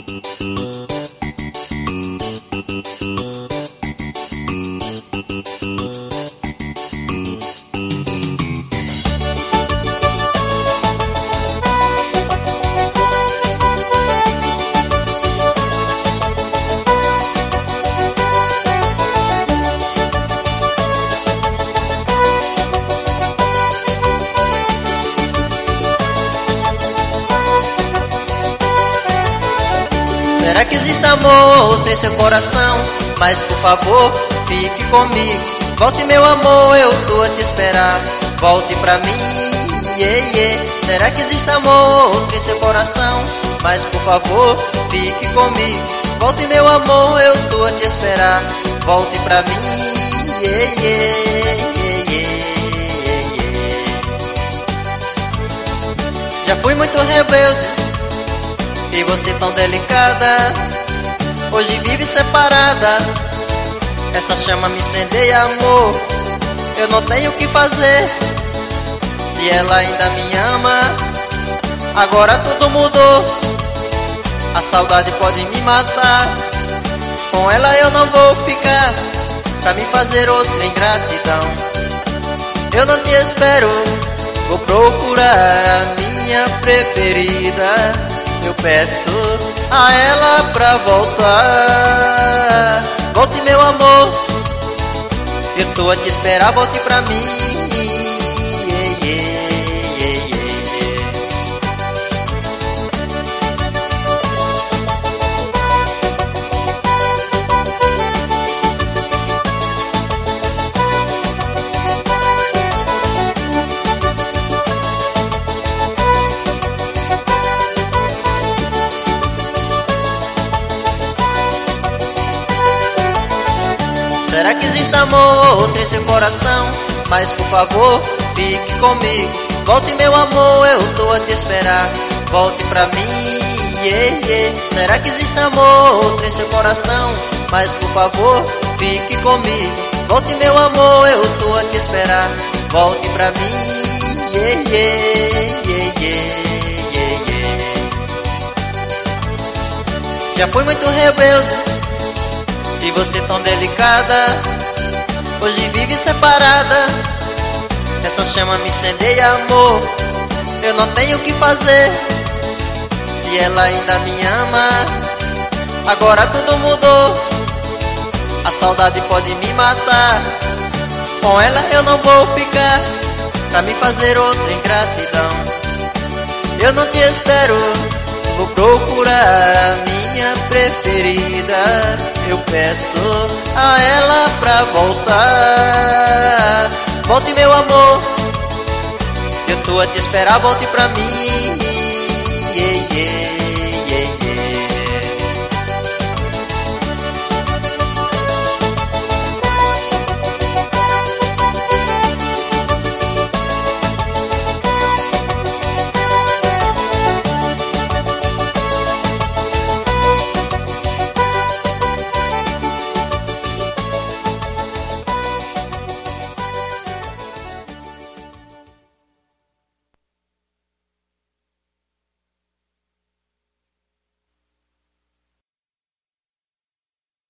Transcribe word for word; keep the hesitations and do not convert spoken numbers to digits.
Será que existe amor em seu coração? Mas por favor, fique comigo. Volte meu amor, eu tô a te esperar. Volte pra mim, yeah, yeah. Será que existe amor em seu coração? Mas por favor, fique comigo. Volte meu amor, eu tô a te esperar. Volte pra mim, yeah, yeah, yeah, yeah, yeah. Já fui muito rebelde e você tão delicada, hoje vive separada. Essa chama me incendeia, amor, eu não tenho o que fazer. Se ela ainda me ama, agora tudo mudou. A saudade pode me matar, com ela eu não vou ficar, pra me fazer outra ingratidão. Eu não te espero, vou procurar a minha preferida. Eu peço a ela pra voltar. Volte meu amor, eu tô a te esperar, volte pra mim, yeah, yeah, yeah, yeah. Será que existe amor em seu coração? Mas por favor, fique comigo. Volte meu amor, eu tô a te esperar. Volte pra mim, yeah, yeah. Será que existe amor em seu coração? Mas por favor, fique comigo. Volte meu amor, eu tô a te esperar. Volte pra mim, yeah, yeah, yeah, yeah, yeah, yeah. Já fui muito rebelde e você tão delicada, hoje vive separada. Essa chama me incendeia, amor, eu não tenho o que fazer. Se ela ainda me ama, agora tudo mudou. A saudade pode me matar, com ela eu não vou ficar, pra me fazer outra ingratidão. Eu não te espero, vou procurar a minha preferida. Eu peço a ela pra voltar. Volte meu amor, eu tô a te esperar, volte pra mim, yeah, yeah.